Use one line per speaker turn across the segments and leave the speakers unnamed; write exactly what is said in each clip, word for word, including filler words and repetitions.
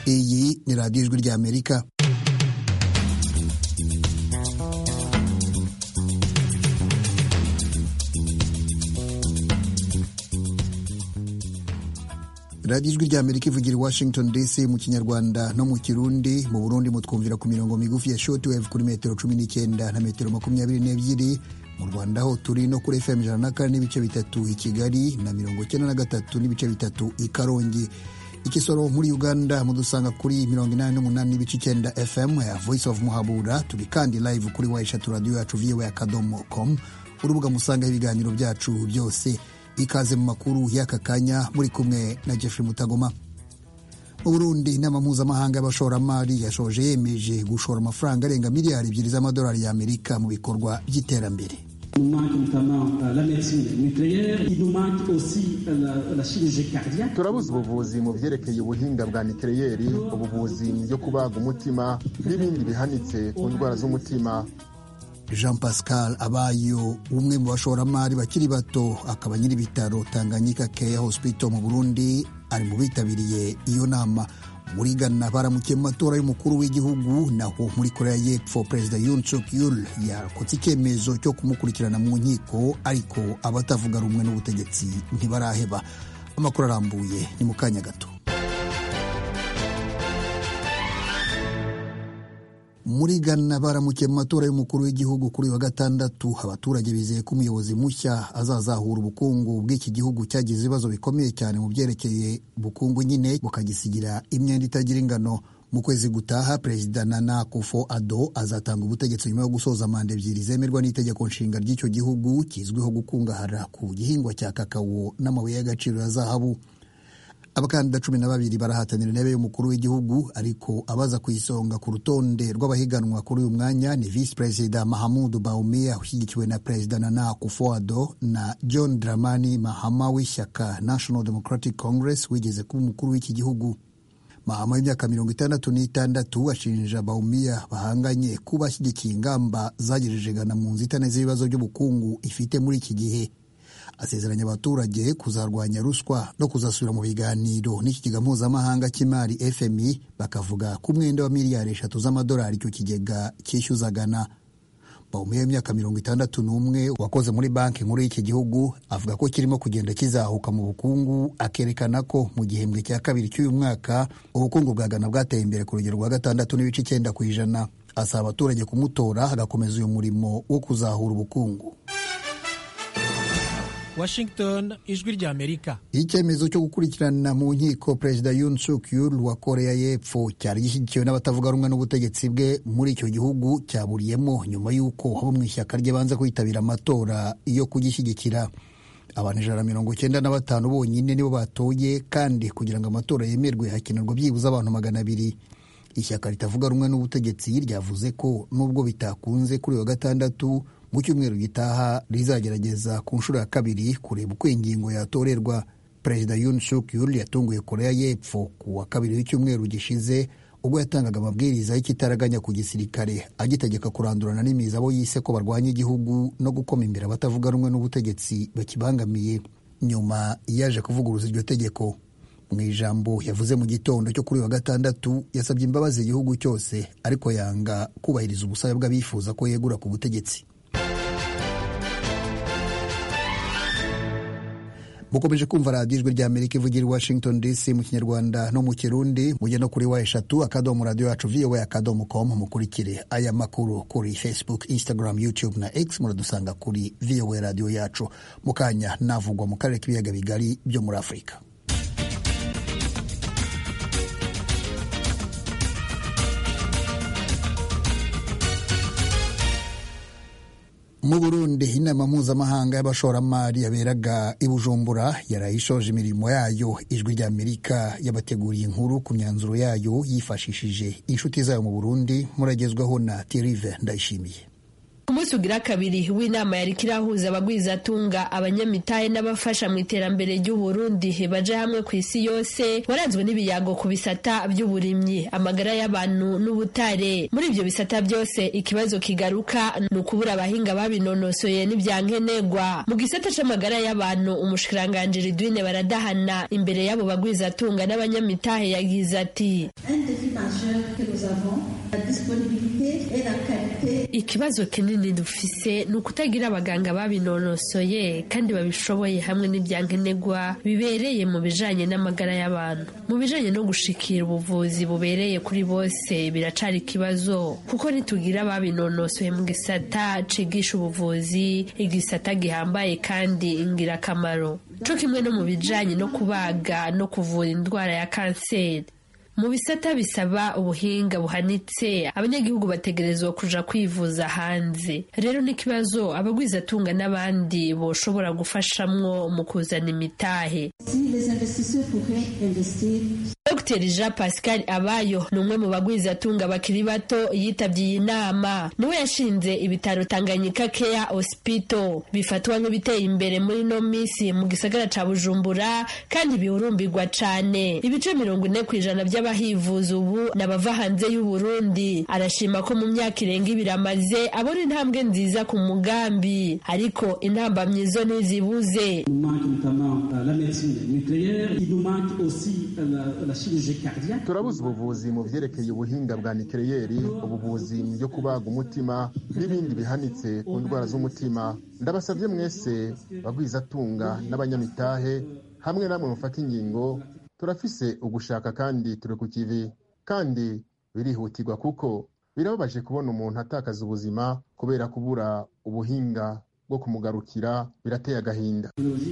Iyi ni radiyo ijwi rya Amerika. radiyo ijwi rya Amerika ivugira i Washington D C mu Kinyarwanda no mu Kirundi. Mu Burundi mutwumvira ku mirongo migufi ya shortwave kuri metero cumi n'icyenda na metero makumyabiri n'ebyiri. Mu Rwanda ho turi no kuri F M ijana na kane n'ibice bitatu i Kigali na mirongo icyenda na gatatu n'ibice bitatu i Karongi. Ikisoro muri Uganda mudusanga kuri mirongo inani n'umunani n'ibice icyenda F M ya Voice of Muhabura. Turi kandi live kuri Waishatu radio yacu v o a akadomo com, urubuga musanga ibiganiro byacu byose. Ikaze mu makuru y'aka kanya muri kumwe na Jeffrey Mutagoma. Mu Burundi inama mpuzamahanga y'abashoramari yashoje yemeje gushora amafaranga arenga miliyari ebyiri z'amadolari y'Amerika mu bikorwa by'iterambere.
Turabuze ubuvuzi mu byerekeye ubuhinga bwa nikeleyeri, ubuvuzi byo kubaga umutima n'ibindi bihanitse ku ndwara z'umutima.
Jean Pascal Abayo, umwe mu bashoramari bakiri bato, akaba nyiri bitaro Tanganyika Care Hospital mu Burundi, ari mu bitabiriye iyo nama. Muri Ghana baramukiye mu matora y'umukuru w'igihugu, naho muri Korea y'Epfo Perezida Yoon Suk Yeol yakotse icyemezo cyo kumukurikirana mu nkiko, ariko abatavuga rumwe n'ubutegetsi ntibaraheba. Amakuru arambuye ni mu kanya gato. Muri Ghana baramukiye mu matora y'umukuru w'igihugu kuri wa gatandatu. Abaturage bizeye ko umuyobozi mushya azazahura ubukungu bw'iki gihugu cyagize ibibazo bikomeye cyane mu byerekeye ubukungu, nyine bukagisigira imyenda itagira ingano. Mu kwezi gutaha Perezida Nana Akufo-Addo azatanga ubutegetsi nyuma yo gusoza manda ebyiri zemerwa n'itegeko nshinga ry'icyo gihugu kizwiho gukungahara ku gihingwa cya kakao n'amabuye y'agaciro ya zahabu. Abakandida cumi na babiri barahatanira intebe y'umukuru w'igihugu, ariko abaza ku isonga ku rutonde rw'abahiganwa kuri uyu mwanya ni Vice President Mahamudu Bawumia ushyigikiwe na Perezida Nana Akufo-Addo na John Dramani Mahama w'ishyaka National Democratic Congress wigeze kuba umukuru w'iki gihugu. Mahama w'imyaka mirongo itandatu n'itandatu ashinja Bawumia bahanganye kuba ashyigikiye ingamba zagejeje Ghana mu nzitane z'ibibazo by'ubukungu ifite muri iki gihe. Asezeranya abaturage kuzarwanya ruswa no kuzasubira mu biganiro n'ikigega mpuzamahanga cy'imari F M I, bakavuga ku mwenda wa miliyari eshatu z'amadolari icyo kigega cyishyuza Ghana. Bawumia w'imyaka mirongo itandatu n'umwe wakoze muri banki nkuru y'iki gihugu avuga ko kirimo kugenda kizahuka mu bukungu, akerekana ko mu gihembwe cya kabiri cy'uyu mwaka ubukungu bwa Ghana bwateye imbere ku rugero rwa gatandatu n'ibice icyenda ku ijana. Asaba abaturage kumutora agakomeza uyu murimo wo kuzahura ubukungu.
Washington, ijwi rya Amerika.
Icyemezo cyo gukurikirana mu nkiko Perezida Yoon Suk Yeol wa Korea y'Epfo cyari gishyigikiwe n'abatavuga rumwe n'ubutegetsi bwe muri icyo gihugu cyaburiyemo nyuma y'uko abo mu ishyaka rye banza kwitabira amatora yo kugishyigikira. Abantu ijana na mirongo icyenda na batanu bonyine nibo batoye, kandi kugira ngo amatora yemerwe hakenerwa byibuze abantu magana abiri. Ishyaka ritavuga rumwe n'ubutegetsi ryavuze ko nubwo bitakunze kuri wa gatandatu, mu cyumweru gitaha rizagerageza ku nshuro ya kabiri kureba uko ingingo yatorerwa. Perezida Yoon Suk Yeol yatunguye Korea y'Epfo ku wa kabiri w'icyumweru gishize ubwo yatangaga amabwiriza y'ikitaraganya ku gisirikare agitegeka kurandurana n'imizi abo yise ko barwanya igihugu no gukoma imbere abatavuga rumwe n'ubutegetsi bakibangamiye. Nyuma yaje kuvuguruza iryo tegeko. Mu ijambo yavuze mu gitondo cyo kuri wa gatandatu yasabye imbabazi igihugu cyose, ariko yanga kubahiriza ubusabe bw'abifuza ko yegura ku butegetsi. Mukomeje kumva radiyo ijwi rya Amerika ivugira i Washington D C mu Kinyarwanda no mu Kirundi. Mujye no kuri Waishatu akadomo radio yacu v o a akadomo com, mukurikire aya makuru kuri Facebook, Instagram, YouTube na X. Muradusanga kuri V O A radio yacu. Mukanya navugwa mu karere k'ibiyaga bigari byo muri Afurika. Mu Burundi inama mpuzamahanga y'abashoramari yaberaga i Bujumbura yarayishoje imirimo yayo. Ijwi rya Amerika yabateguriye inkuru ku myanzuro yayo yifashishije inshuti zayo mu Burundi. Muragezwaho na Thierry Ndayishimiye.
umunsi ugira kabiri w'inama yari kirahuza abagwizatunga abanyamitahe n'abafasha mu iterambere ry'Uburundi baje hamwe ku isi yose waranzwe n'ibiyago ku bisata by'uburimyi amagara y'abantu n'ubutare. Muri ibyo bisata byose ikibazo kigaruka ni ukubura abahinga babinonosoye n'ibyankenegwa. Mu gisata c'amagara y'abantu umushikiranganje Ridwine Baradahana imbere y'abo bagwizatunga n'abanyamitahe yagize ati ikibazo kinini dufise ni ukutagira abaganga babinonosoye kandi babishoboye hamwe n'ibyankenegwa bibereye mu bijanye n'amagara y'abantu. Mu bijanye no gushikira ubuvuzi bubereye kuri bose biracari ikibazo kuko nitugira babinonosoye mu gisata cigisha ubuvuzi igisata gihambaye kandi ingirakamaro co kimwe no mu bijanye no kubaga no kuvura indwara ya kanseri. Mu bisata bisaba ubuhinga buhanitse abanyagihugu bategerezwa kuja kwivuza hanze. Rero n'ikibazo abagwizatunga n'abandi boshobora gufashamwo mu kuzana imitahe. Dr Jean Pascal Abayo ni umwe mu bagwizatunga bakiri bato yitavye iyi nama. Niwe yashinze ibitaro Tanganyika Care Hospital bifatwa nk'ibiteye imbere muri no misi mu gisagara ca Bujumbura kandi bihurumbirwa cane. Ibice mirongo ine kw'ijana by'abahivuza ubu n'abava hanze y'u Burundi. Arashima ko mu myaka irenga ibiri amaze abona intambwe nziza ku mugambi ariko intambamyi zo ntizibuze.
Turabuze ubuvuzi mu vyerekeye ubuhinga bwa nikeleyeri, ubuvuzi byo kubaga umutima n'ibindi bihanitse ku ndwara z'umutima. Ndabasabye mwese bagwizatunga n'abanyamitahe hamwe namwe mufata ingingo, turafise ugushaka kandi turi ku kivi kandi birihutirwa kuko birababaje kubona umuntu atakaza ubuzima kubera kubura ubuhinga bwo kumugarukira. Birateye agahinda.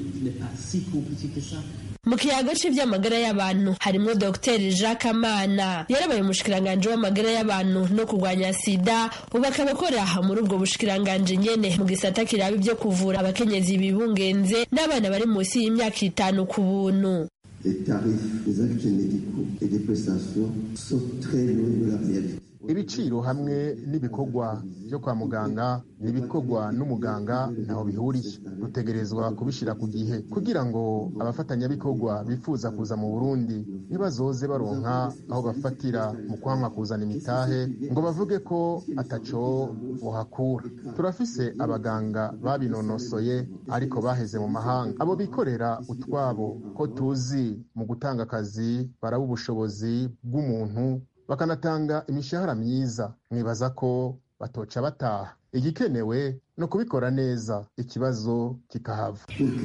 Mu kiyago cy'iby'amagara y'abantu harimo Dr Jacques Amana yarabaye umushikiranganje w'amagara y'abantu no kurwanya sida, ubu akaba akora muri ubwo bushikiranganje nyene mu gisata kiraba ibyo kuvura abakenyezi bibungenze n'abana bari munsi y'imyaka itanu ku buntu.
Les tarifs des actes médicaux et des prestations sont très loin de la réalité.
Ibiciro hamwe n'ibikorwa byo kwa muganga n'ibikorwa n'umuganga ntaho bihuriye. Dutegerezwa kubishira ku gihe kugira ngo abafatanyabikorwa bifuza kuza mu Burundi ntibazoze baronka aho bafatira mu kwanka kuzana imitahe ngo bavuge ko ataco bohakura. Turafise abaganga babinonosoye ariko baheze mu mahanga. Abo bikorera utwabo ko tuzi mu gutanga akazi baraba ubushobozi bw'umuntu bakanatanga imishahara myiza. Mwibaza ko batoca bataha. Igikenewe no kubikora neza ikibazo kikahava.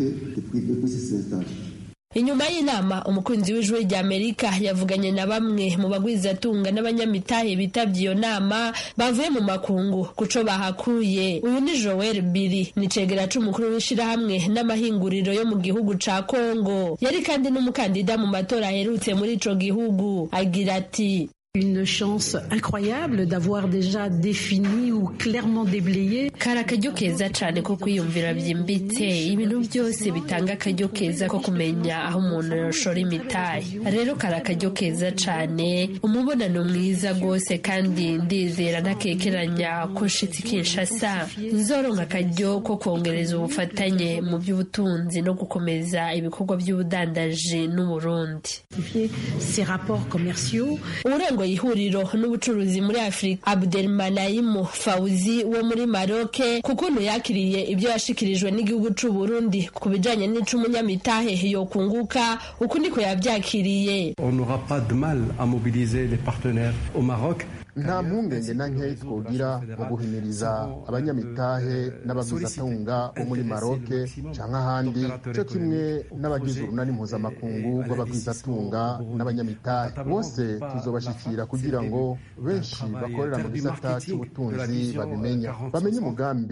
Inyuma y'inama umukunzi w'ijwi rya Amerika yavuganye na bamwe mu bagwizatunga n'abanyamitahe bitavye iyo nama bavuye mu makungu kuco bahakuye. Uyu ni Joel Biri ni cegera c'umukuru w'ishirahamwe n'amahinguriro yo mu gihugu ca Kongo, yari kandi n'umukandida mu matora aherutse muri ico gihugu. Agira ati
une chance incroyable d'avoir déjà défini ou clairement déblayé.
Kari akaryo keza cane ko kwiyumvira byimbitse ibintu byose bitanga akaryo keza ko kumenya aho umuntu yoshora imitahe. Rero kari akaryo keza cane, umubonano mwiza rwose kandi ndizera ntakekeranya ko nshitsi Kinshasa nzoronka akaryo ko kongereza ubufatanye mu by'ubutunzi no gukomeza ibikorwa by'ubudandaji n'Uburundi.
Ces rapports commerciaux.
Urengo ihuriro n'ubucuruzi muri Afrika Abdelmanaim Fauzi wo muri Maroc kuko yakiriye ibyo yashikirijwe n'igihugu c'u Burundi ku bijanye n'icumunyamitahe yo kunguka uko niko yavyakiriye.
On n'aura pas de mal à mobiliser les partenaires au Maroc.
Nta mpungenge na nkeyi twogira mu guhimiriza abanyamitahe n'abagwizatunga bo muri Maroc canke ahandi co kimwe n'abagize urunani mpuzamakungu rw'abagwizatunga n'abanyamitahe. Bose tuzobashikira kugira ngo benshi bakorera mu gisata c'ubutunzi babimenya, bamenye umugambi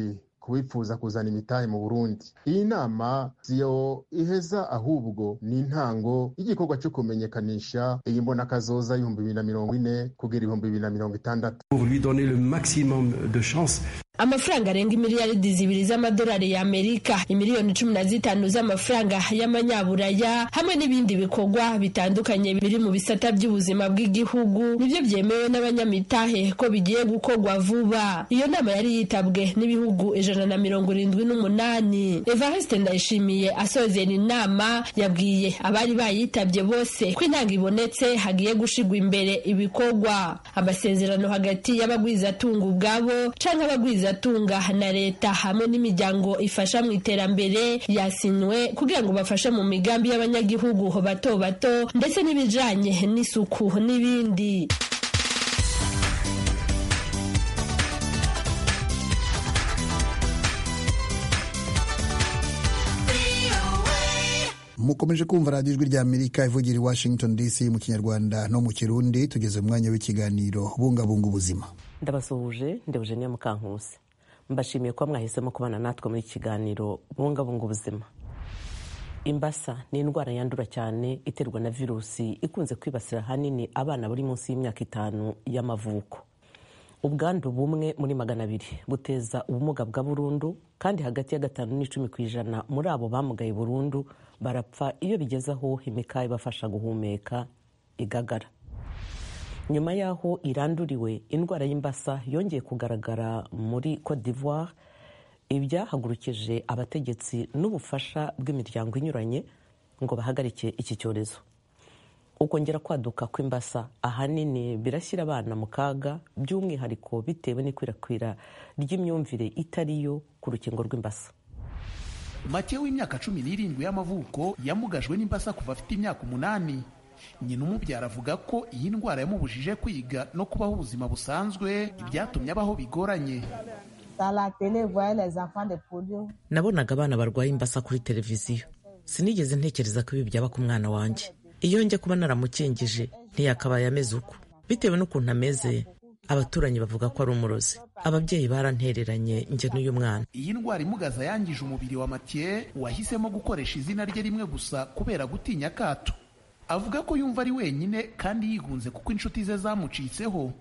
kubifuza kuzana imitahe mu Burundi. Iyi nama siyo iheza ahubwo ni intango y'igikorwa cyo kumenyekanisha iyi mbona kazoza y'ibihumbi bibiri na mirongo ine kugera ibihumbi bibiri na mirongo itandatu.
Pour lui donner le maximum de chance.
Amafaranga arenga miliyaridi zibiri z'amadolari y'Amerika, imiliyoni cumi na zitanu z'amafaranga y'amanyaburaya hamwe n'ibindi bikorwa bitandukanye biri mu bisata by'ubuzima bw'igihugu nibyo byemewe n'abanyamitahe ko bigiye gukorwa vuba. Iyo nama yari yitabwe n'ibihugu ijana na mirongo irindwi n'umunani. Evariste Ndayishimiye asozera inama yabwiye abari bayitabye bose ko intanga ibonetse hagiye gushigwa imbere ibikorwa. Amasezerano hagati y'abagwizatunga ubwabo canke abagwiza tunga na leta hamwe n'imiryango ifasha mu iterambere yasinywe kugira ngo bafashe mu migambi y'abanyagihugu bato bato ndetse n'ibijanye n'isuku n'ibindi.
mukomeje kumva radiyo ijwi ry'Amerika ivugira i Washington D C mu Kinyarwanda no mu Kirundi. Tugeze mu mwanya w'ikiganiro bungabunga ubuzima.
Ndabasuhuje ndi Eugenie Mukankusi, mbashimiye ko mwahisemo kubana natwe muri kiganiro bungabunga ubuzima. Imbasa ni indwara yandura cyane iterwa na virusi ikunze kwibasira hanini abana bari munsi y'imyaka itanu y'amavuko. Ubwandu bumwe muri magana abiri buteza ubumuga bwa burundu, kandi hagati ya gatanu n'icumi ku ijana muri abo bamugaye burundu barapfa iyo bigeze aho imikaya ibafasha guhumeka igagara. Nyuma yaho iranduriwe, indwara y'imbasa yongeye kugaragara muri Côte d'Ivoire. Ibyahagurukije abategetsi n'ubufasha bw'imiryango inyuranye ngo bahagarike iki cyorezo. Ukongera kwaduka kw'imbasa ahanini birashyira abana mu kaga, by'umwihariko bitewe n'ikwirakwira ry'imyumvire itariyo ku rukingo rw'imbasa.
Make w'imyaka cumi n'irindwi y'amavuko yamugajwe n'imbasa kuva afite imyaka umunani. Nyina umubyara avuga ko iyi ndwara yamubujije kwiga no kubaho ubuzima busanzwe, ibyatumye abaho bigoranye.
Nabonaga abana barwaye imbasa kuri televiziyo, sinigeze ntekereza ko ibi byaba ku mwana wanjye. Iyo njye kuba naramukingije ntiyakabaye ameze uko. Bitewe n'ukuntu ameze, abaturanyi bavuga ko ari umurozi. Ababyeyi barantereranye njye n'uyu mwana.
Iyi ndwara imugaza yangije umubiri wa Mathieu, wahisemo gukoresha izina rye rimwe gusa kubera gutinya akato. Avuga ko yumva ari wenyine kandi yigunze kuko inshuti ze zamucitseho.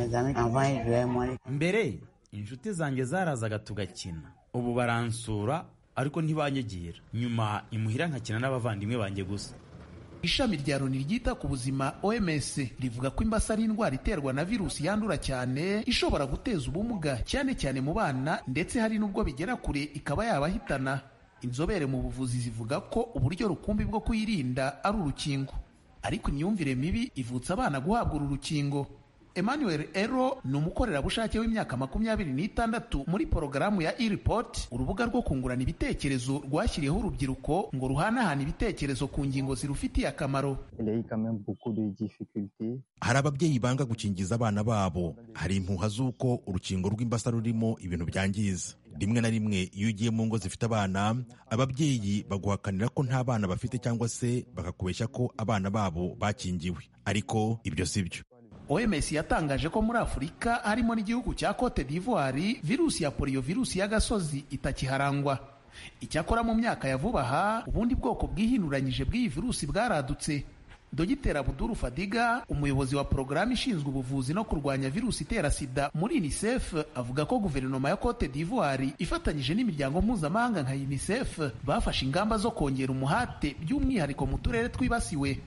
Mbere inshuti zanjye zarazaga tugakina, ubu baransura ariko ntibanyegera. Nyuma imuhira nkakina n'abavandimwe banjye gusa.
Ishami rya Loni ryita ku buzima O M S rivuga ko imbasa ari indwara iterwa na virusi yandura cyane, ishobora guteza ubumuga cyane cyane mu bana, ndetse hari n'ubwo bigera kure ikaba yabahitana. Inzobere mu buvuzi zivuga ko uburyo rukumbi bwo kuyirinda ari urukingo, ariko imyumvire mibi ivutsa abana guhabwa uru rukingo. Emmanuel Ero ni umukorerabushake w'imyaka makumyabiri n'itandatu muri porogaramu ya e-report, urubuga rwo kungurana ibitekerezo rwashyiriyeho urubyiruko ngo ruhanahane ibitekerezo ku ngingo zirufitiye akamaro.
Hari ababyeyi banga gukingiza abana babo. Hari impuha z'uko urukingo rw'imbasa rurimo ibintu byangiza. Rimwe na rimwe iyo ugiye mu ngo zifite abana, ababyeyi baguhakanira ko nta bana bafite cyangwa se bakakubeshya ko abana babo bakingiwe, ariko ibyo si byo.
O M S yatangaje ko muri Afurika harimo n'igihugu cya Côte d'Ivoire virusi ya polio virusi y'agasozi itakiharangwa. Icyakora mu myaka ya vuba aha ubundi bwoko bwihinuranyije bw'iyi virusi bwaradutse. Dogiteri Abdul Fadiga, umuyobozi wa porogaramu ishinzwe ubuvuzi no kurwanya virusi itera sida muri UNICEF, avuga ko guverinoma ya Côte d'Ivoire ifatanyije n'imiryango mpuzamahanga nka UNICEF bafashe ingamba zo kongera umuhate by'umwihariko mu turere twibasiwe.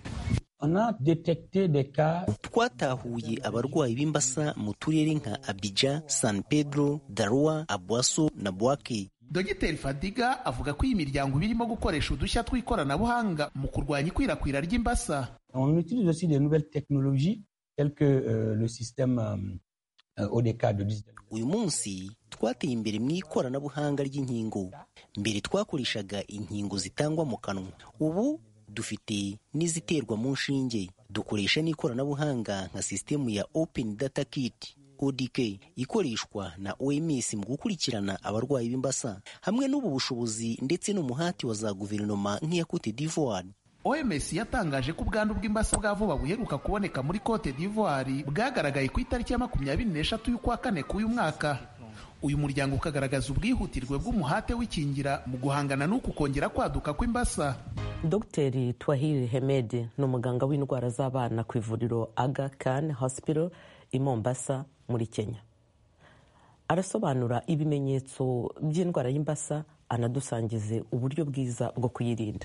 Twatahuye abarwayi b'imbasa mu turere nka Abidjan, San Pedro, Darua, Abwaso na Bouaké.
Dogiteri Fadiga avuga ko iyi miryango birimo gukoresha udushya tw'ikoranabuhanga mu kurwanya ikwirakwira ry'imbasa.
On utilise aussi des nouvelles technologies telles que euh, le système euh, O D K de
Uyu munsi twateye imbere mu ikoranabuhanga ry'inkingo. Mbere twakoreshaga inkingo zitangwa mu kanwa. Ubu dufite n'iziterwa mu nshinge. Dukoresha n'ikoranabuhanga nka system ya Open Data Kit O D K ikoreshwa na O M S mu gukurikirana abarwayi b'imbasa, hamwe n'ubu bushobozi ndetse n'umuhati wa za guverinoma nk'iya Côte d'Ivoire.
O M S yatangaje ko ubwandu bw'imbasa bwa vuba buheruka kuboneka muri Côte d'Ivoire bwagaragaye ku itariki ya makumyabiri n'eshatu y'ukwa kane k'uyu mwaka. uyu muryango ukagaragaza ubwihutirwe bw'umuhate w'ikingira mu guhangana n'uku kongera kwaduka kw'imbasa.
Dr Twahir Hemedi ni umuganga w'indwara z'abana ku ivuriro Aga Khan Hospital i Mombasa muri Kenya. Arasobanura ibimenyetso by'indwara y'imbasa, anadusangize uburyo bwiza bwo kuyirinda.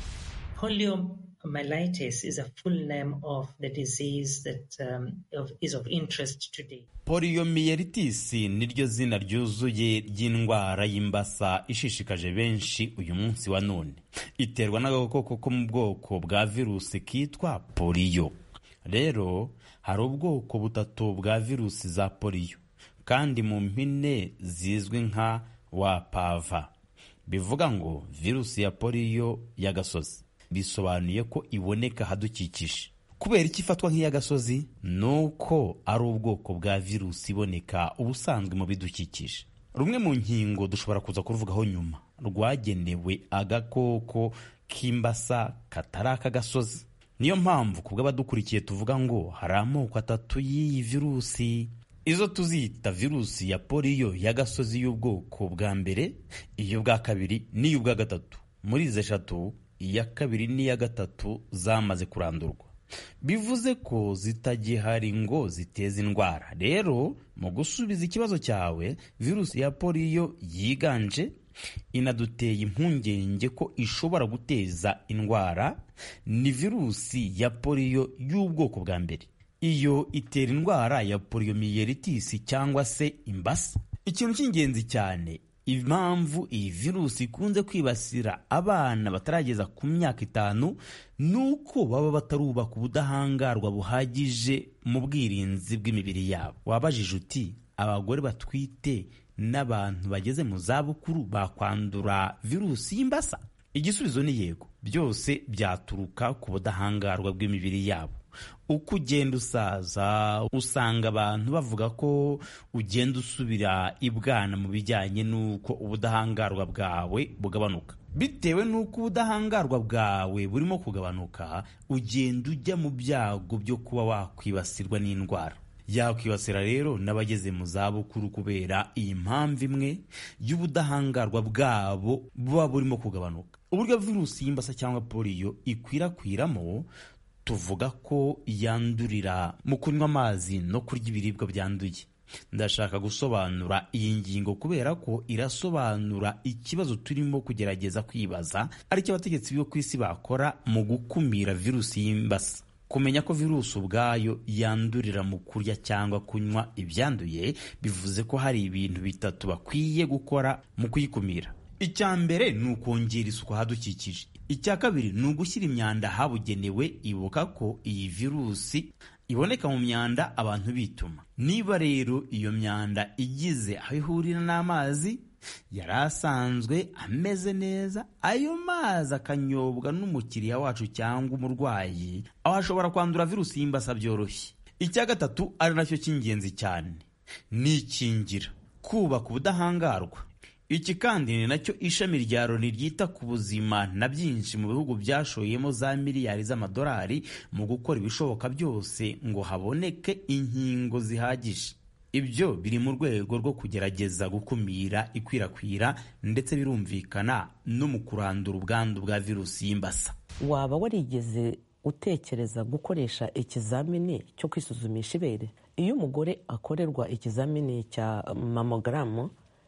Poliomyelitis is a full name of the disease that um, of, is of interest today.
Poliomyelitis niryo zina ryuzuye ry'indwara y'imbasa ishishikaje benshi uyu munsi wa none. Iterwa n'agakoko ko mu bwoko bwa virusi kitwa polio. Rero hari ubwoko butatu bwa virusi za polio, kandi mu mpine zizwi nka wapava. Bivuga ngo virusi ya polio y'agasozi. Bisobanuye ko iboneka hadukikije. Kubera iki ifatwa nk'iy'agasozi? Nuko ari ubwoko bwa virusi iboneka ubusanzwe mu bidukikije. Rumwe mu nkingo dushobora kuza kuruvugaho nyuma rwagenewe agakoko k'imbasa katari ak'agasozi. Niyo mpamvu kubwo abadukurikiye tuvuga ngo hari amoko atatu y'iyi virusi. Izo tuzita virusi ya polio y'agasozi y'ubwoko bwa mbere, iy'ubwa kabiri n'iy'ubwa gatatu. Muri izo eshatu, iya kabiri n'iya gatatu zamaze kurandurwa. Bivuze ko zitagihari ngo ziteze indwara. Rero mu gusubiza ikibazo cyawe, virusi ya polio yiganje inaduteye impungenge ko ishobora guteza indwara ni virusi ya polio y'ubwoko bwa mbere. Iyo itera indwara ya poliomyelitis cyangwa se imbasa. Ikintu cy'ingenzi cyane, impamvu iyi virusi ikunze kwibasira abana batarageza ku myaka itanu nuko baba batarubaka ubudahangarwa buhagije mu bwirinzi bw'imibiri yabo. Wabajije uti abagore batwite n'abantu bageze mu zabukuru bakwandura virusi y'imbasa? Igisubizo ni yego. Byose byaturuka ku budahangarwa bw'imibiri yabo. Uko ugenda usaza usanga abantu bavuga ko ugenda usubira ibwana mu bijyanye n'uko ubudahangarwa bwawe bugabanuka. Bitewe n'uko ubudahangarwa bwawe burimo kugabanuka, ugenda ujya mu byago byo kuba wakwibasirwa n'indwara. Yakwibasira rero n'abageze mu zabukuru kubera iyi mpamvu imwe y'ubudahangarwa bwabo buba burimo kugabanuka. Uburyo virusi y'imbasa cyangwa polio ikwirakwiramo, tuvuga ko yandurira mu kunywa amazi no kurya ibiribwa byanduye. Ndashaka gusobanura iyi ngingo kubera ko irasobanura ikibazo turimo kugerageza kwibaza, aricyo abategetsi bo ku isi bakora mu gukumira virusi y'imbasa. Kumenya ko virusi ubwayo yandurira mu kurya cyangwa kunywa ibyanduye, bivuze ko hari ibintu bitatu bakwiye gukora mu kuyikumira. Icya mbere ni ukongera isuku ahadukikije. Icya kabiri ni ugushyira imyanda habugenewe. Ibuka ko iyi virusi iboneka mu myanda abantu bituma. Niba rero iyo myanda igize aho ihurira n'amazi yari asanzwe ameze neza, ayo mazi akanyobwa n'umukiriya wacu cyangwa umurwayi, aho ashobora kwandura virusi y'imbasa byoroshye. Icya gatatu ari nacyo cy'ingenzi cyane ni ikingira, kubaka ubudahangarwa. Iki kandi ni nacyo ishami rya Loni ryita ku buzima na byinshi mu bihugu byashoyemo za miliyari z'amadolari mu gukora ibishoboka byose ngo haboneke inkingo zihagije. Ibyo biri mu rwego rwo kugerageza gukumira ikwirakwira ndetse birumvikana no mu kurandura ubwandu bwa virusi y'imbasa.
Waba warigeze utekereza gukoresha ikizamini cyo kwisuzumisha ibere? Iyo umugore akorerwa ikizamini cya mamogaramu,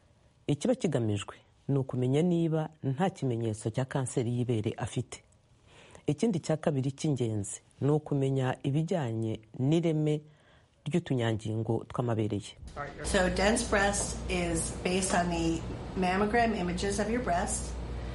ikiba kigamijwe ni ukumenya niba nta kimenyetso cya kanseri y'ibere afite. Ikindi cya kabiri cy'ingenzi ni ukumenya ibijyanye n'ireme ry'utunyangingo tw'amabere ye.
So dense breast is based on the mammogram images of your breast,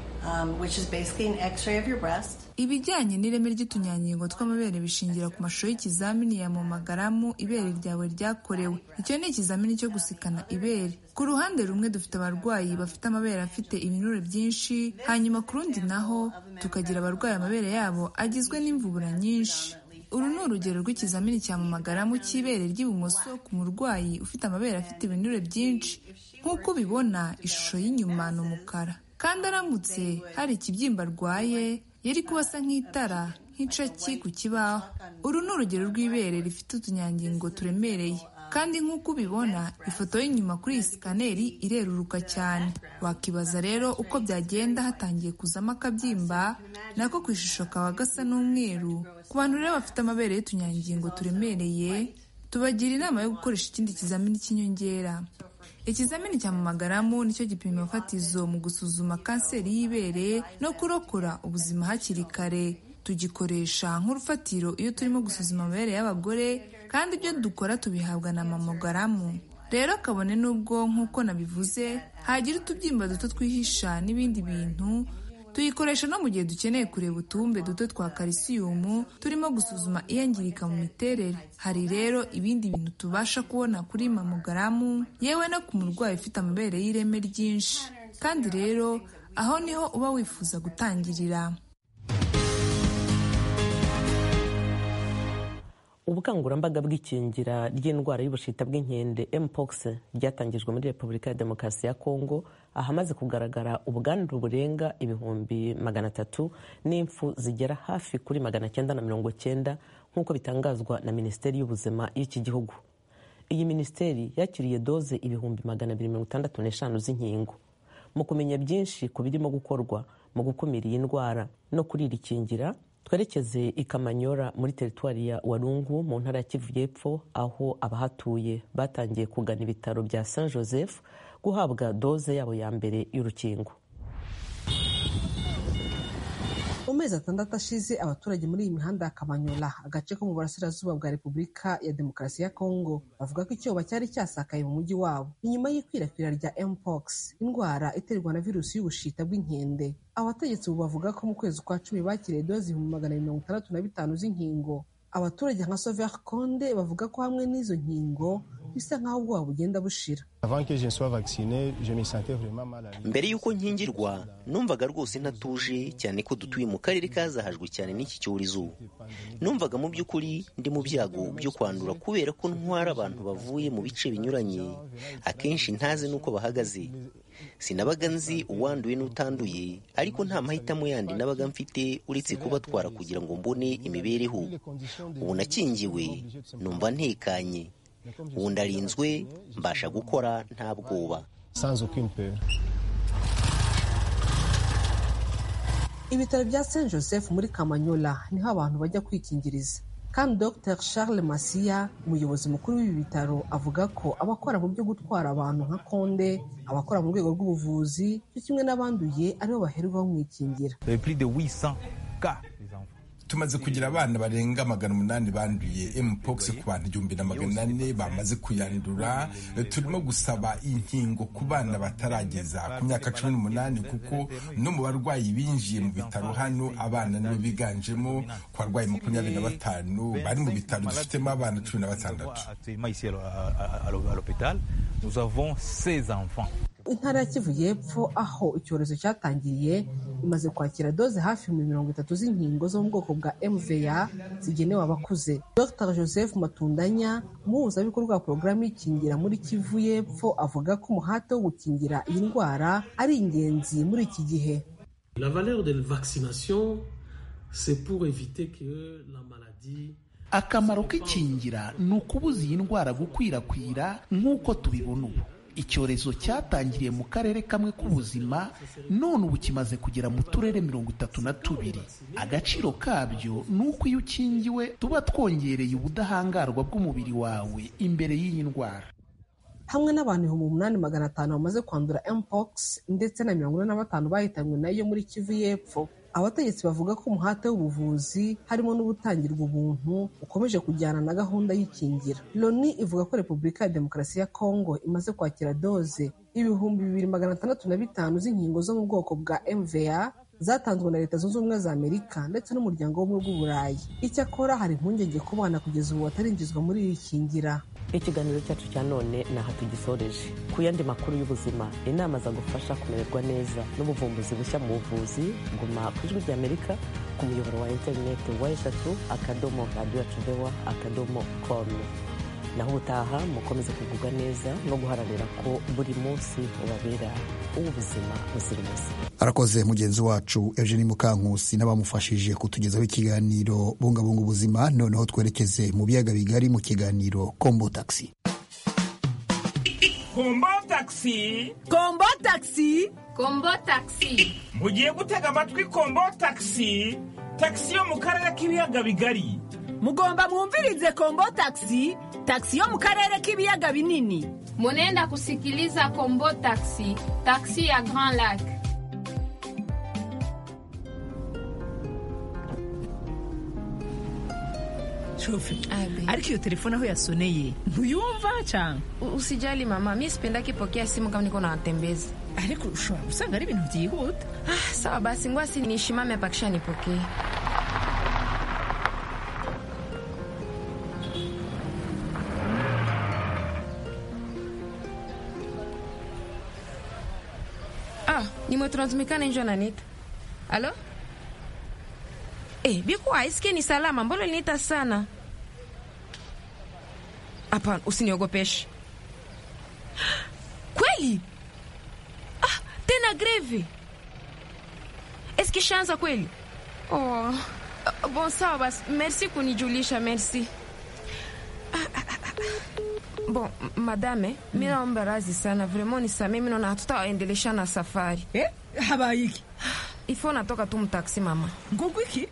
um, which is basically an x-ray of your breast.
Ibijyanye n'ireme ry'utunyangingo tw'amabere bishingira ku mashusho y'ikizamini ya mamogaramu ibere ryawe ryakorewe. Icyo ni ikizamini cyo gusikana ibere. Ku ruhande rumwe dufite abarwayi bafite amabere afite ibinure byinshi, hanyuma ku rundi naho tukagira abarwayi amabere yabo agizwe n'imvubura nyinshi. Uru ni urugero rw'ikizamini cya mamogaramu cy'ibere ry'ibumoso ku murwayi ufite amabere afite ibinure byinshi. Nk'uko ubibona, ishusho y'inyuma ni umukara, kandi aramutse hari ikibyimba arwaye yari kuba asa nk'itara nk'icaki ku kibaho. Uru ni urugero rw'ibere rifite utunyangingo turemereye. kandi nk'uko ubibona ifoto y'inyuma kuri iyi sikaneri ireruruka cyane. Wakibaza rero uko byagenda hatangiye kuzamo akabyimba nako ku ishusho kaba gasa n'umweru. Ku bantu rero bafite amabere y'utunyangingo turemereye tubagira inama yo gukoresha ikindi kizamini cy'inyongera. Ikizamini cya mamagaramu nicyo gipimo fatizo mu gusuzuma kanseri y'ibere no kurokora ubuzima hakiri kare. Tugikoresha nk'urufatiro iyo turimo gusuzuma amabere y'abagore, kandi ibyo dukora tubihabwa na mamogaramu. Rero kabone n'ubwo nk'uko nabivuze hagira utubyimba duto twihisha n'ibindi bintu, tuyikoresha no mu gihe dukeneye kureba utumbe duto twa kalisiyumu turimo gusuzuma iyangirika mu miterere. Hari rero ibindi bintu tubasha kubona kuri mamogaramu, yewe no ku murwayi ufite amabere y'ireme ryinshi. Kandi rero aho niho uba wifuza gutangirira.
Ubukangurambaga bw'ikingira ry'indwara y'ubushita bw'inkende mpox ryatangijwe muri Repubulika ya Demokarasi ya Kongo, ahamaze kugaragara ubwandu burenga ibihumbi magana atatu n'impfu zigera hafi kuri magana cyenda na mirongo cyenda nk'uko bitangazwa na Minisiteri y'Ubuzima y'iki gihugu. Iyi minisiteri yakiriye doze ibihumbi magana abiri mirongo itandatu n'eshanu z'inkingo. Mu kumenya byinshi ku birimo gukorwa mu gukumira iyi ndwara no kuririkingira, twerekeze i Kamanyora muri teritwari ya Walungu mu ntara ya Kivu y'Epfo, aho abahatuye batangiye kugana ibitaro bya Saint Joseph guhabwa doze yabo ya mbere y'urukingo.
Mu mezi atandatu ashize abaturage muri iyi mihanda ya Kamanyola, agace ko mu burasirazuba bwa Repubulika ya Demokarasi ya Kongo, bavuga ko icyoba cyari cyasakaye mu mujyi wabo inyuma y'ikwirakwira rya mpox, indwara iterwa na virusi y'ubushita bw'inkende. Abategetsi ubu bavuga ko mu kwezi kwa cumi bakiriye dozi ibihumbi magana abiri mirongo itandatu na bitanu z'inkingo. Abaturage nka Sauveur Konde bavuga ko hamwe n'izo nkingo bisa nk'aho ubwoba bugenda bushira.
Mbere y'uko nkingirwa numvaga rwose ntatuje, cyane ko dutuye mu karere kazahajwe cyane n'iki cyorezo. Numvaga mu by'ukuri ndi mu byago byo kwandura kubera ko ntwara abantu bavuye mu bice binyuranye, akenshi ntazi n'uko bahagaze. Sinabaga nzi uwanduye n'utanduye, ariko nta mahitamo yandi nabaga mfite uretse kubatwara kugira ngo mbone imibereho. Ubu nakingiwe numva ntekanye, ubu ndarinzwe, mbasha gukora nta bwoba.
Ibitaro bya Saint Joseph muri Kamanyola niho abantu bajya kwikingiriza. Kandi Doctor Charles Masiya, umuyobozi mukuru w'ibi bitaro, avuga ko abakora mu byo gutwara abantu nka Konde, abakora mu rwego rw'ubuvuzi cyo kimwe n'abanduye aribo baherwaho mwikingira.
Tumaze kugira abana barenga magana umunani banduye mpox ku bantu igihumbi na magana ane bamaze kuyandura. Turimo gusaba inkingo ku bana batarageza ku myaka cumi n'umunani, kuko no mu barwayi binjiye mu bitaro hano abana nibo biganjemo. Ku barwayi makumyabiri na batanu bari mu bitaro, dufitemo abana cumi na batandatu.
Intara ya Kivu y'Epfo, aho icyorezo cyatangiriye, imaze kwakira doze hafi mu mirongo itatu z'inkingo zo mu bwoko bwa M V A zigenewe abakuze. Doctor Joseph Matundanya, umuhuzabikorwa wa porogaramu y'ikingira muri Kivu y'Epfo, avuga ko umuhate wo gukingira iyi ndwara ari ingenzi muri iki gihe.
La valeur de la vaccination, c'est pour éviter que la maladie.
Akamaro k'ikingira ni ukubuza iyi ndwara gukwirakwira nk'uko tubibona ubu. Icyorezo cyatangiriye mu karere kamwe k'ubuzima, none ubu kimaze kugera mu turere mirongo itatu na tubiri. Agaciro kabyo ni uko iyo ukingiwe tuba twongereye ubudahangarwa bw'umubiri wawe imbere y'iyi ndwara.
Hamwe n'abantu ibihumbi umunani magana atanu bamaze kwandura mpox ndetse na mirongo ine na batanu bahitanywe nayo muri Kivu y'Epfo, abategetsi bavuga ko umuhate w'ubuvuzi harimo n'ubutangirwa ubuntu ukomeje kujyana na gahunda y'ikingira. Loni ivuga ko Repubulika ya Demokarasi ya Kongo imaze kwakira doze ibihumbi bibiri magana atandatu na bitanu z'inkingo zo mu bwoko bwa M V A zatanzwe na Leta Zunze Ubumwe za Amerika ndetse n'umuryango w'ubumwe bw'Uburayi. Icyakora hari impungenge ku bana kugeza ubu batarinjizwa muri iri kingira.
Ikiganiro cyacu cya none naha tugisoreje. Ku yandi makuru y'ubuzima, inama za gufasha kumererwa neza n'ubuvumbuzi bushya mu buvuzi, guma ku Ijwi ry'Amerika ku muyoboro wa interineti wa eshatu akadomo radio tubewa akadomo com. Naho ubutaha mukomeze kugubwa neza no guharanira ko buri munsi ubabera ubuzima buzira umuze.
Arakoze mugenzi wacu Eugenie Mukankusi n'abamufashije kutugezaho ikiganiro bungabunga ubuzima. Noneho twerekeze mu biyaga bigari mu kiganiro Kombo Taxi.
kombo taxi
kombo taxi
kombo taxi
mugiye gutega amatwi kombo taxi taxi yo mu karere k'ibiyaga bigari.
Mugomba mwumvirize kombo taxi taxi yo mu karere k'ibiyaga binini.
Munenda kusikiliza kombo taxi taxi ya Grand Lac.
Shofi, ariko iyo telefone aho yasoneye ntuyumva cyane?
Usijali mama, mimi sipendaki pokea simu kama niko natembeza.
Ariko ushobora usanga ari ibintu byihuta.
Ah, sawa basi ngwasi nishimame hapa kisha nipokee. Ah, nimwe tunatumikana nje na nita. Alo? Eh, bikuwa isikie ni salama, mbona nita sana? Hapana, usiniogopeshe. Kweli? Ah, tena greve. Eski shanza kweli? Oh, bon sawa basi, merci kunijulisha, merci. Ah, ah, ah. Bon, madame, mimi naomba razi sana, vraiment nisamee, mimi naona hatutaendelesha na safari.
Eh, habaiki.
Ifo natoka tu mtaksi mama.
Ngugu iki?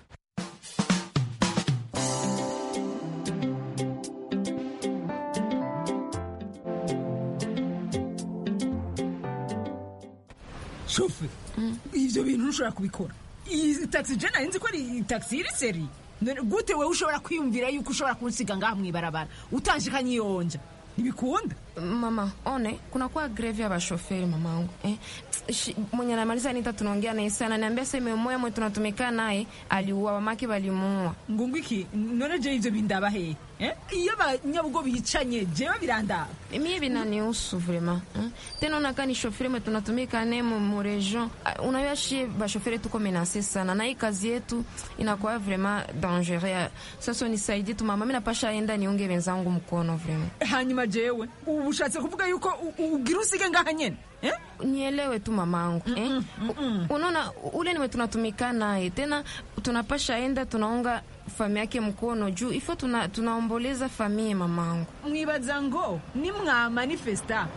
Shofi, mm. Ivyo bintu ntushobora kubikora. Iyi taxi je nari nzi ko ari taxi iri seri. Gute we ushobora kwiyumvira yuko ushobora kunsiga ngaha mwibarabara utanshika nyiyonja? Nibikunda?
Mama, one kuna kwa greve ya bashoferi mamangu. Eh, mwenye anamaliza nita tunaongea naye sana, niambia sema moyo mwe tunatumika naye aliuwa mamake balimuua.
Ngungu iki none je ivyo bindaba he? Eh? Iyo banyabugo bicanye jewe biranda.
Mimi binanihusu vraiment. Eh? Tena unakani shoferi mwe tunatumika naye mu region. Unajua shi bashoferi tuko menace sana na hii kazi yetu inakuwa vraiment dangereux. Sasa nisaidie tu mama, mimi napasha enda niunge wenzangu mkono vraiment.
Hanyuma jewe ubushatse kuvuga yuko ugira usige ngaha nyene? Eh?
Nielewe tu mamangu. Mm -mm, eh? Mm -mm. Unaona ule niwe tunatumika naye tena tunapasha enda tunaunga familia yake mkono juu ifo tuna tunaomboleza familia mamangu.
Mwibaza ngo ni mwa manifesta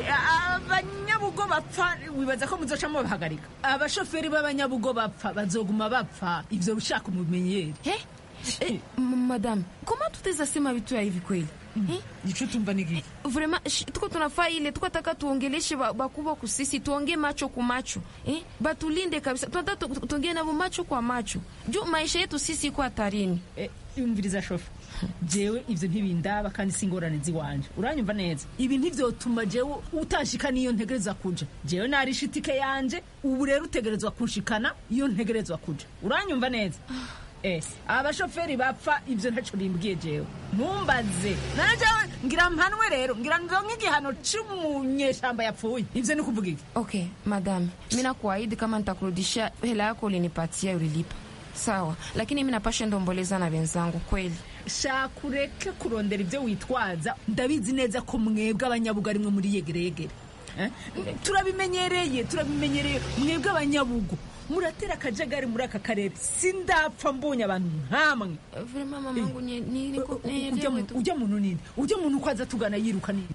abanyabugo bapfa wibaza ko muzoca mu bahagarika abashoferi b'abanyabugo bapfa bazoguma bapfa ivyo bishaka umumenyere.
Eh? Eh, madame, comment tutaweza sema vitu hivi kweli?
Nicho tumba nigi.
Vraiment tuko tunafaa ile tuko taka tuongeleshe bakubwa kusisi tuongee macho kwa macho. Eh? Batulinde kabisa. Tunataka tuongee nabo macho kwa macho. Juu maisha yetu sisi iko hatarini.
Eh, umviriza shofu. Jewe ivyo ntibindaba kandi singorane ziwanje. Uranyumva neza? Ibi ntivyo tuma jewe utashika niyo ntegerezwa kuja. Jewe nari shitike yanje, ubu rero utegerezwa kunshikana iyo ntegerezwa kuja. Uranyumva neza? Eh, abashoferi bapfa ivyo ntaco rimbwiye jewe. Ntumbaze. Naraje ngira mpanwe rero, ngira ndonke igihano cy'umunyeshamba yapfuye. Ivyo ni kuvuga iki?
Okay, madame. Mimi nakuahidi kama nitakurudishia hela yako ulinipatia ulilipa. Sawa, lakini mimi napasha ndomboleza na wenzangu kweli.
Shakureke kurondera ivyo witwaza. Ndabizi neza ko mwebwe abanyabugari mwe muri yegeregere. Eh? Turabimenyereye, turabimenyereye mwebwe abanyabugo. Muratera kajagari muri aka karere sindapfa mbonye abantu nkamwe.
Vraiment mamangu ni ni
ujya muntu nini ujya muntu kwaza tugana yiruka nini.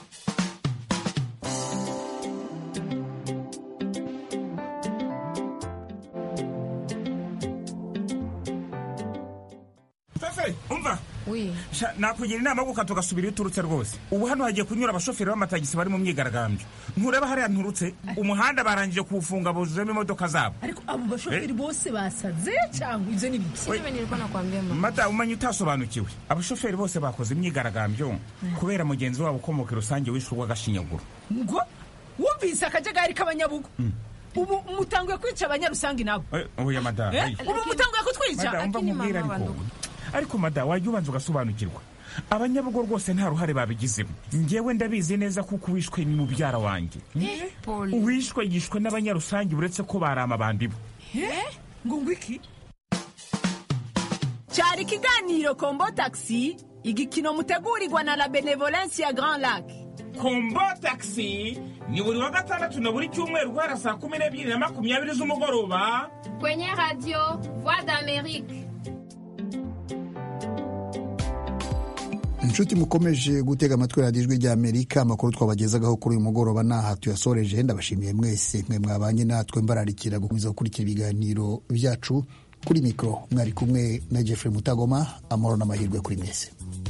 Fefe umva.
Oui.
Nakugira inama guka tugasubira uturutse rwose. Ubu hano hagiye kunyura abashoferi b'amatagisi bari mu myigaragambyo. Ntureba hariya nturutse umuhanda barangije kuwufunga buzuzemo imodoka zabo.
Ariko abo bashoferi bose basaze cyangwa ivyo ni biki?
Sibe nilikuwa nakwambia mama.
Mata umanyi utasobanukiwe. Abashoferi bose bakoze imyigaragambyo kubera mugenzi wabo ukomoka rusange wishurwa gashinyaguro.
Ngo wumvise akajagari k'abanyabugo. Ubu mutanguye kwica abanyarusangi nabo.
Oya madame.
Ubu mutanguye kutwica.
Akini mama. Ariko mada wajya ubanza ugasobanukirwa abanyabugo rwose nta ruhare babigizemo. Ngewe ndabizi neza kuko wishwe ni mubyara wanjye. Uwishwe yishwe n'abanyarusangi uretse ko barama bandibo.
Ngo ngwiki cyari kiganiro Kombo Taxi igikino mutegurirwa na la Benevolence ya Grand Lac.
Kombo Taxi ni buri wa gatandatu na buri cyumweru guhera saa kumi n'ebyiri na makumyabiri z'umugoroba
kwenye radio Voix d'Amérique.
inshuti mukomeje gutega amatwi radiyo ijwi ry'Amerika, amakuru twabagezagaho kuri uyu mugoroba n'aha tuyasoreje. Ndabashimiye mwese mwe mwabanye natwe, mbararikira gukomeza gukurikira ibiganiro byacu. Kuri mikoro mwari kumwe na Jeffrey Mutagoma. Amahoro n'amahirwe kuri mwese.